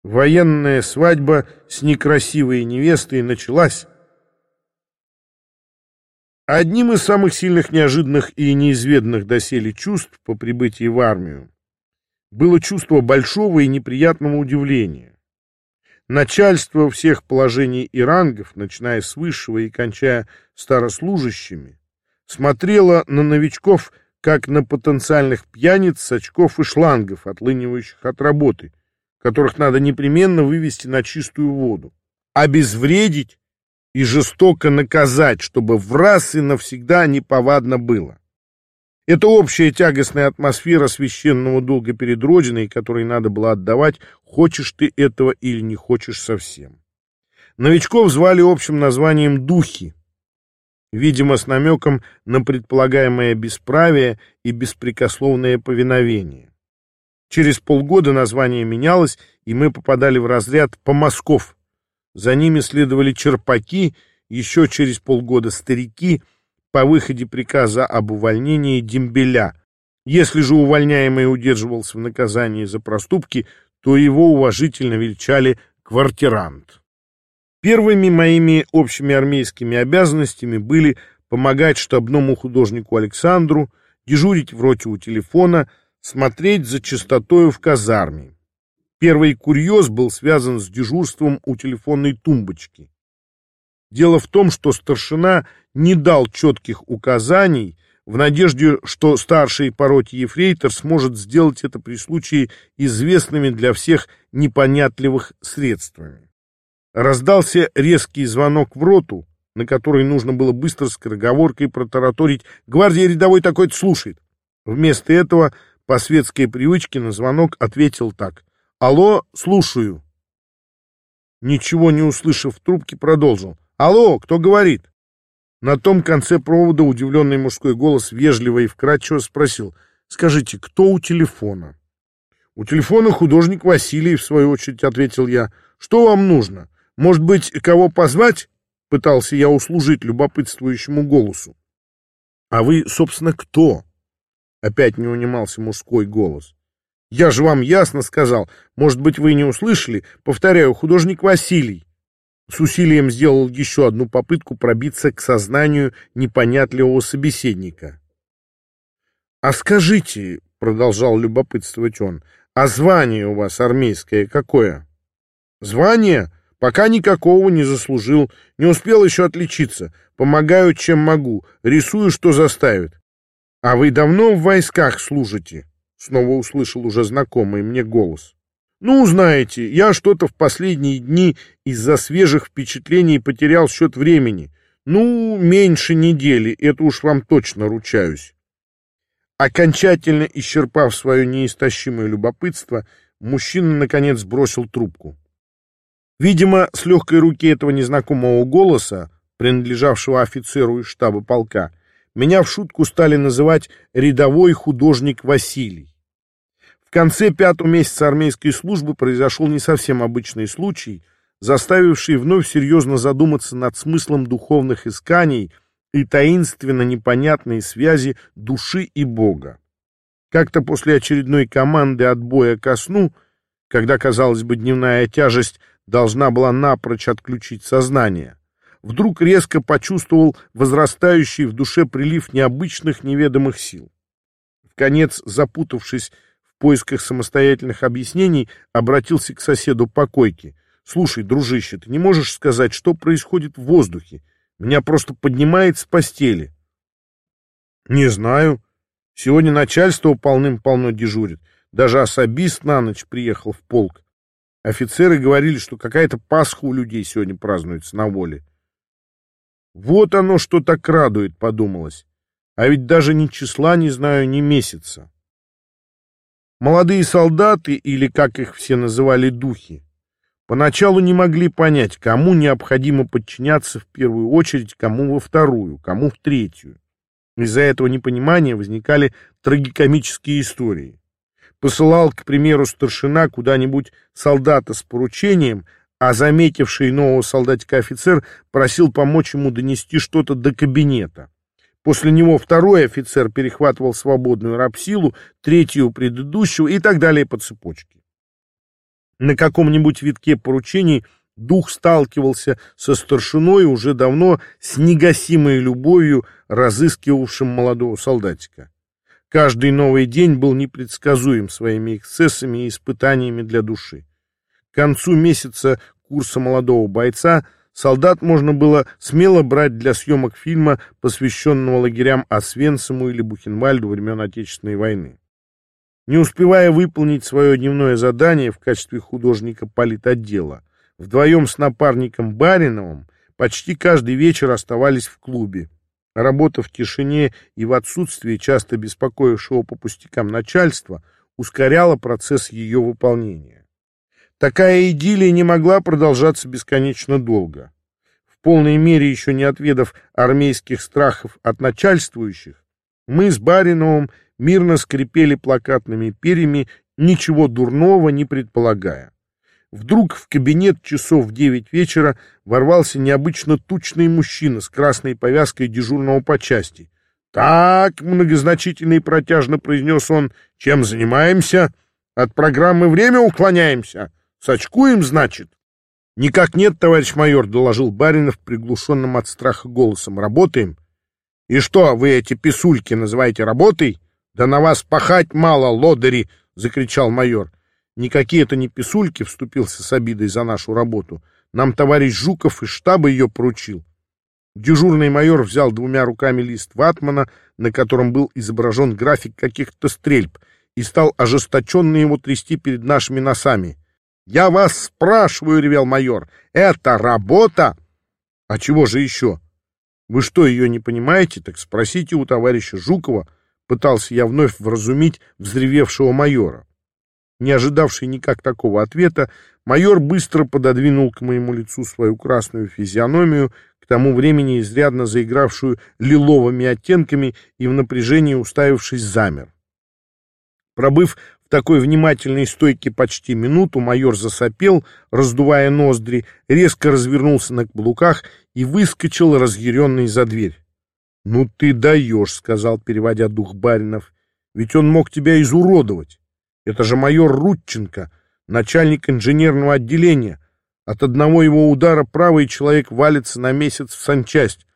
Военная свадьба с некрасивой невестой началась. Одним из самых сильных, неожиданных и неизведанных доселе чувств по прибытии в армию было чувство большого и неприятного удивления. Начальство всех положений и рангов, начиная с высшего и кончая старослужащими, смотрело на новичков как на потенциальных пьяниц, сачков и шлангов, отлынивающих от работы, которых надо непременно вывести на чистую воду, обезвредить и жестоко наказать, чтобы враз и навсегда неповадно было. Это общая тягостная атмосфера священного долга перед Родиной, который надо было отдавать, хочешь ты этого или не хочешь совсем. Новичков звали общим названием «духи», видимо, с намеком на предполагаемое бесправие и беспрекословное повиновение. Через полгода название менялось, и мы попадали в разряд «помосков». За ними следовали черпаки, еще через полгода старики, по выходе приказа об увольнении дембеля. Если же увольняемый удерживался в наказании за проступки, то его уважительно величали квартирант. Первыми моими общими армейскими обязанностями были помогать штабному художнику Александру, дежурить в роте у телефона, смотреть за чистотою в казарме. Первый курьез был связан с дежурством у телефонной тумбочки. Дело в том, что старшина не дал четких указаний в надежде, что старший по роте ефрейтор сможет сделать это при случае известными для всех непонятливых средствами. Раздался резкий звонок в роту, на который нужно было быстро скороговоркой протараторить: «Гвардия рядовой такой-то слушает». Вместо этого по светской привычке на звонок ответил так: «Алло, слушаю». Ничего не услышав в трубке, продолжил: «Алло, кто говорит?» На том конце провода удивленный мужской голос вежливо и вкратчиво спросил: «Скажите, кто у телефона?» «У телефона художник Василий», — в свою очередь ответил я. «Что вам нужно? Может быть, кого позвать?» — пытался я услужить любопытствующему голосу. «А вы, собственно, кто?» — опять не унимался мужской голос. «Я же вам ясно сказал. Может быть, вы не услышали? Повторяю, художник Василий». С усилием сделал еще одну попытку пробиться к сознанию непонятливого собеседника. «А скажите, — продолжал любопытствовать он, — а звание у вас армейское какое?» «Звание? Пока никакого не заслужил. Не успел еще отличиться. Помогаю, чем могу. Рисую, что заставит». «А вы давно в войсках служите?» Снова услышал уже знакомый мне голос. «Ну, знаете, я что-то в последние дни из-за свежих впечатлений потерял счет времени. Ну, меньше недели, это уж вам точно ручаюсь». Окончательно исчерпав свое неистощимое любопытство, мужчина, наконец, бросил трубку. Видимо, с легкой руки этого незнакомого голоса, принадлежавшего офицеру из штаба полка, меня в шутку стали называть «рядовой художник Василий». В конце 5-го месяца армейской службы произошел не совсем обычный случай, заставивший вновь серьезно задуматься над смыслом духовных исканий и таинственно непонятной связи души и Бога. Как-то после очередной команды отбоя ко сну, когда, казалось бы, дневная тяжесть должна была напрочь отключить сознание, вдруг резко почувствовал возрастающий в душе прилив необычных неведомых сил. Вконец, запутавшись в поисках самостоятельных объяснений, обратился к соседу по койке. «Слушай, дружище, ты не можешь сказать, что происходит в воздухе? Меня просто поднимает с постели». «Не знаю. Сегодня начальство полным-полно дежурит. Даже особист на ночь приехал в полк. Офицеры говорили, что какая-то Пасха у людей сегодня празднуется на воле». «Вот оно, что так радует», — подумалось. «А ведь даже ни числа не знаю, ни месяца». Молодые солдаты, или, как их все называли, духи, поначалу не могли понять, кому необходимо подчиняться в первую очередь, кому во вторую, кому в третью. Из-за этого непонимания возникали трагикомические истории. Посылал, к примеру, старшина куда-нибудь солдата с поручением, а заметивший нового солдатика офицер просил помочь ему донести что-то до кабинета. После него второй офицер перехватывал свободную рабсилу, третью предыдущего и так далее по цепочке. На каком-нибудь витке поручений дух сталкивался со старшиной, уже давно с негасимой любовью разыскивавшим молодого солдатика. Каждый новый день был непредсказуем своими эксцессами и испытаниями для души. К концу месяца курса молодого бойца солдат можно было смело брать для съемок фильма, посвященного лагерям Освенциму или Бухенвальду времен Отечественной войны. Не успевая выполнить свое дневное задание в качестве художника политотдела, вдвоем с напарником Бариновым почти каждый вечер оставались в клубе. Работа в тишине и в отсутствии часто беспокоившего по пустякам начальства ускоряла процесс ее выполнения. Такая идиллия не могла продолжаться бесконечно долго. В полной мере еще не отведав армейских страхов от начальствующих, мы с Бариновым мирно скрипели плакатными перьями, ничего дурного не предполагая. Вдруг в кабинет часов в 9 вечера ворвался необычно тучный мужчина с красной повязкой дежурного по части. «Так», — многозначительно и протяжно произнес он, — «чем занимаемся? От программы время уклоняемся? Сочкуем, значит?» «Никак нет, товарищ майор», — доложил Баринов приглушенным от страха голосом. «Работаем». «И что, вы эти писульки называете работой? Да на вас пахать мало, лодыри!» — закричал майор. «Никакие это не писульки», — вступился с обидой за нашу работу. «Нам товарищ Жуков из штаба ее поручил». Дежурный майор взял двумя руками лист ватмана, на котором был изображен график каких-то стрельб, и стал ожесточенно его трясти перед нашими носами. «Я вас спрашиваю», — ревел майор, — «это работа?» «А чего же еще? Вы что, ее не понимаете? Так спросите у товарища Жукова», — пытался я вновь вразумить взревевшего майора. Не ожидавший никак такого ответа, майор быстро пододвинул к моему лицу свою красную физиономию, к тому времени изрядно заигравшую лиловыми оттенками, и в напряжении уставившись замер. Пробыв в такой внимательной стойке почти минуту, майор засопел, раздувая ноздри, резко развернулся на каблуках и выскочил разъяренный за дверь. «Ну ты даешь», — сказал, переводя дух Баринов, — «ведь он мог тебя изуродовать. Это же майор Рудченко, начальник инженерного отделения. От одного его удара правый человек валится на месяц в санчасть.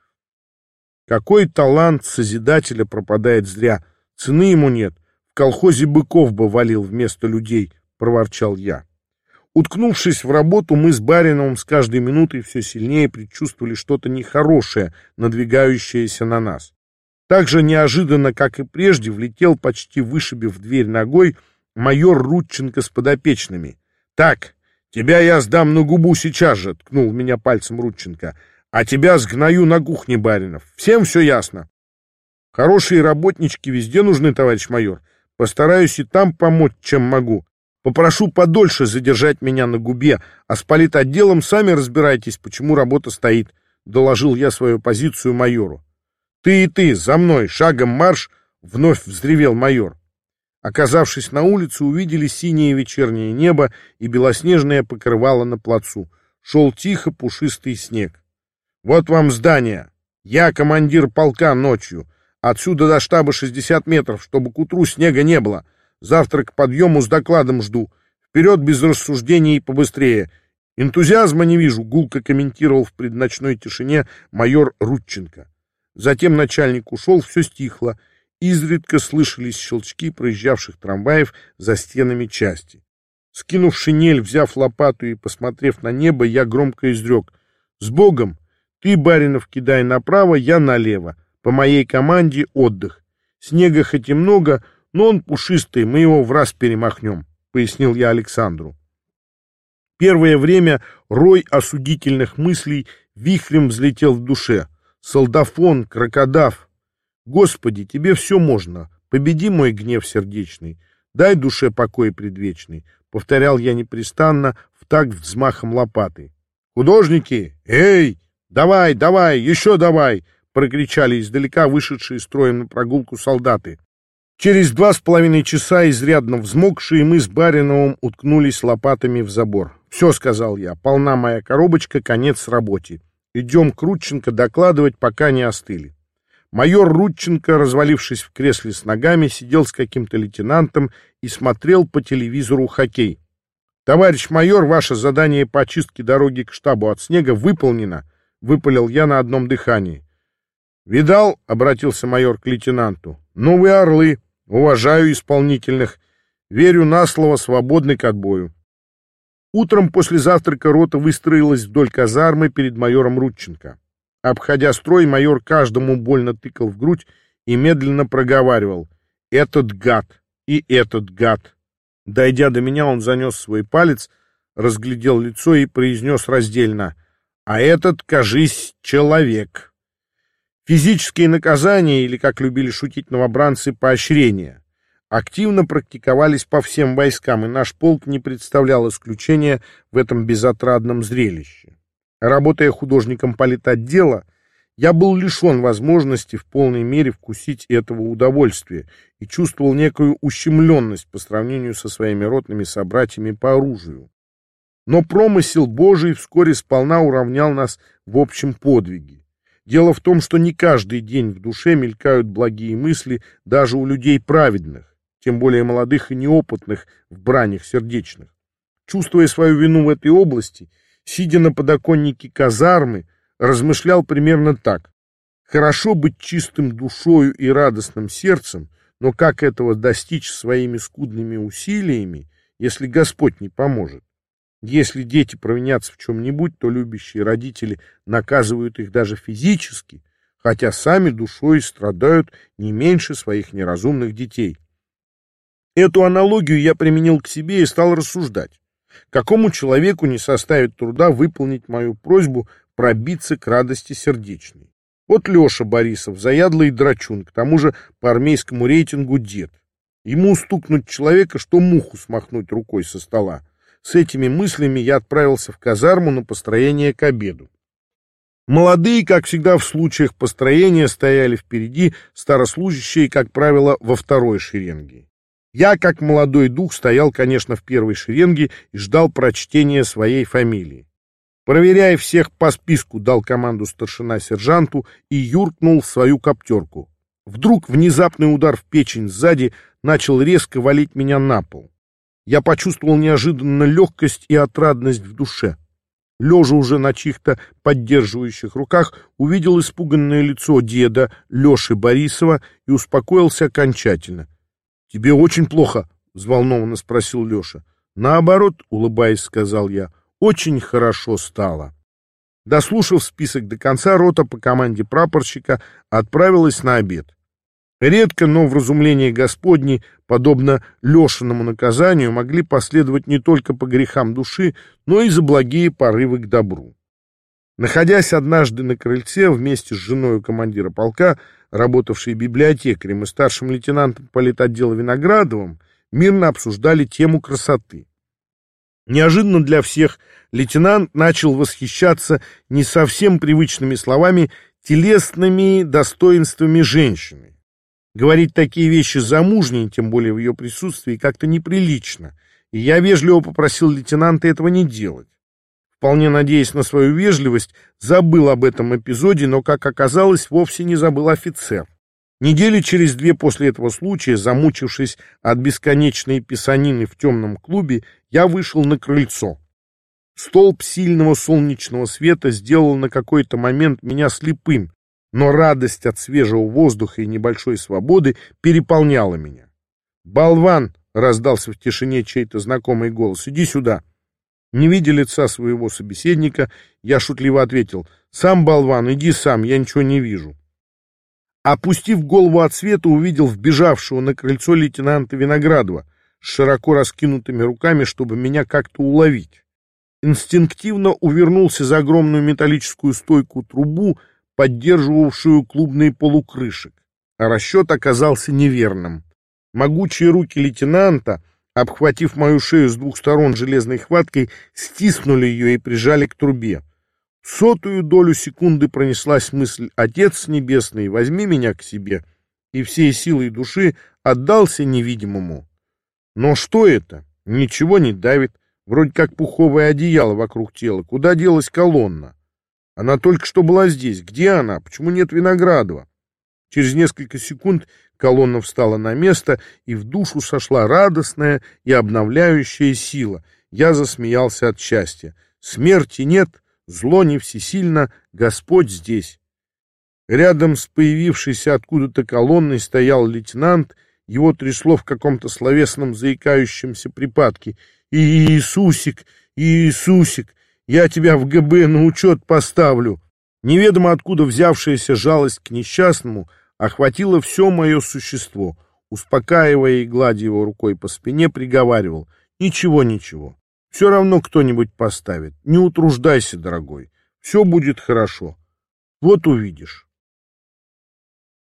Какой талант созидателя пропадает зря. Цены ему нет. В колхозе быков бы валил вместо людей», — проворчал я. Уткнувшись в работу, мы с Бариновым с каждой минутой все сильнее предчувствовали что-то нехорошее, надвигающееся на нас. Так же неожиданно, как и прежде, влетел, почти вышибив дверь ногой, майор Рудченко с подопечными. «Так, тебя я сдам на губу сейчас же», — ткнул в меня пальцем Рудченко, — «а тебя сгною на кухне, Баринов. Всем все ясно?» «Хорошие работнички везде нужны, товарищ майор. Постараюсь и там помочь, чем могу. Попрошу подольше задержать меня на губе, а с политотделом сами разбирайтесь, почему работа стоит», — доложил я свою позицию майору. «Ты и ты, за мной, шагом марш!» — вновь взревел майор. Оказавшись на улице, увидели синее вечернее небо и белоснежное покрывало на плацу. Шел тихо пушистый снег. «Вот вам здание. Я командир полка ночью. Отсюда до штаба 60 метров, чтобы к утру снега не было. Завтра к подъему с докладом жду. Вперед без рассуждений и побыстрее. Энтузиазма не вижу», — гулко комментировал в предночной тишине майор Рудченко. Затем начальник ушел, все стихло. Изредка слышались щелчки проезжавших трамваев за стенами части. Скинув шинель, взяв лопату и посмотрев на небо, я громко изрек: «С Богом! Ты, Баринов, кидай направо, я налево. По моей команде отдых. Снега хоть и много, но он пушистый, мы его враз перемахнем», — пояснил я Александру. Первое время рой осудительных мыслей вихрем взлетел в душе. Солдафон, крокодав. «Господи, тебе все можно. Победи мой гнев сердечный. Дай душе покой предвечный», — повторял я непрестанно в такт взмахом лопаты. «Художники! Эй! Давай, давай, еще давай!» — прокричали издалека вышедшие строем на прогулку солдаты. Через 2,5 часа, изрядно взмокшие, мы с Бариновым уткнулись лопатами в забор. «Все», — сказал я, — «полна моя коробочка, конец работе. Идем к Рудченко докладывать, пока не остыли». Майор Рудченко, развалившись в кресле с ногами, сидел с каким-то лейтенантом и смотрел по телевизору хоккей. «Товарищ майор, ваше задание по очистке дороги к штабу от снега выполнено», — выпалил я на одном дыхании. «Видал?» — обратился майор к лейтенанту. «Ну вы орлы, уважаю исполнительных, верю на слово, свободны к отбою». Утром после завтрака рота выстроилась вдоль казармы перед майором Рудченко. Обходя строй, майор каждому больно тыкал в грудь и медленно проговаривал: «Этот гад и этот гад». Дойдя до меня, он занес свой палец, разглядел лицо и произнес раздельно: «А этот, кажись, человек». Физические наказания, или, как любили шутить новобранцы, поощрения, активно практиковались по всем войскам, и наш полк не представлял исключения в этом безотрадном зрелище. Работая художником политотдела, я был лишен возможности в полной мере вкусить этого удовольствия и чувствовал некую ущемленность по сравнению со своими ротными собратьями по оружию. Но промысел Божий вскоре сполна уравнял нас в общем подвиге. Дело в том, что не каждый день в душе мелькают благие мысли даже у людей праведных, тем более молодых и неопытных в бранях сердечных. Чувствуя свою вину в этой области, сидя на подоконнике казармы, размышлял примерно так: хорошо быть чистым душою и радостным сердцем, но как этого достичь своими скудными усилиями, если Господь не поможет? Если дети провинятся в чем-нибудь, то любящие родители наказывают их даже физически, хотя сами душой страдают не меньше своих неразумных детей. Эту аналогию я применил к себе и стал рассуждать: какому человеку не составит труда выполнить мою просьбу пробиться к радости сердечной? Вот Леша Борисов, заядлый драчун, к тому же по армейскому рейтингу дед. Ему стукнуть человека, что муху смахнуть рукой со стола. С этими мыслями я отправился в казарму на построение к обеду. Молодые, как всегда в случаях построения, стояли впереди, старослужащие, как правило, во второй шеренге. Я, как молодой дух, стоял, конечно, в первой шеренге и ждал прочтения своей фамилии. «Проверяя всех по списку», — дал команду старшина сержанту и юркнул в свою коптерку. Вдруг внезапный удар в печень сзади начал резко валить меня на пол. Я почувствовал неожиданно легкость и отрадность в душе. Лежа уже на чьих-то поддерживающих руках, увидел испуганное лицо деда Леши Борисова и успокоился окончательно. «Тебе очень плохо?» — взволнованно спросил Леша. «Наоборот», — улыбаясь, сказал я, — «очень хорошо стало». Дослушав список до конца, рота по команде прапорщика отправилась на обед. Редко, но вразумление Господне, подобно Лешиному наказанию, могли последовать не только по грехам души, но и за благие порывы к добру. Находясь однажды на крыльце вместе с женой командира полка, работавшей библиотекарем и старшим лейтенантом политотдела Виноградовым, мирно обсуждали тему красоты. Неожиданно для всех лейтенант начал восхищаться не совсем привычными словами телесными достоинствами женщины. Говорить такие вещи замужней, тем более в ее присутствии, как-то неприлично, и я вежливо попросил лейтенанта этого не делать. Вполне надеясь на свою вежливость, забыл об этом эпизоде, но, как оказалось, вовсе не забыл офицер. Недели через две после этого случая, замучившись от бесконечной писанины в темном клубе, я вышел на крыльцо. Столб сильного солнечного света сделал на какой-то момент меня слепым, но радость от свежего воздуха и небольшой свободы переполняла меня. «Болван!» — раздался в тишине чей-то знакомый голос. «Иди сюда!» Не видя лица своего собеседника, я шутливо ответил: «Сам болван, иди сам, я ничего не вижу». Опустив голову от света, увидел вбежавшего на крыльцо лейтенанта Виноградова с широко раскинутыми руками, чтобы меня как-то уловить. Инстинктивно увернулся за огромную металлическую стойку трубу, поддерживавшую клубные полукрышек, а расчет оказался неверным. Могучие руки лейтенанта, обхватив мою шею с двух сторон железной хваткой, стиснули ее и прижали к трубе. В сотую долю секунды пронеслась мысль: «Отец Небесный, возьми меня к себе», и всей силой души отдался невидимому. Но что это? Ничего не давит, вроде как пуховое одеяло вокруг тела. Куда делась колонна? Она только что была здесь. Где она? Почему нет Виноградова? Через несколько секунд колонна встала на место, и в душу сошла радостная и обновляющая сила. Я засмеялся от счастья. Смерти нет, зло не всесильно, Господь здесь. Рядом с появившейся откуда-то колонной стоял лейтенант. Его трясло в каком-то словесном заикающемся припадке. «Иисусик, Иисусик, я тебя в ГБ на учет поставлю». Неведомо откуда взявшаяся жалость к несчастному охватила все мое существо. Успокаивая и гладя его рукой по спине, приговаривал: «Ничего, ничего, все равно кто-нибудь поставит. Не утруждайся, дорогой, все будет хорошо. Вот увидишь».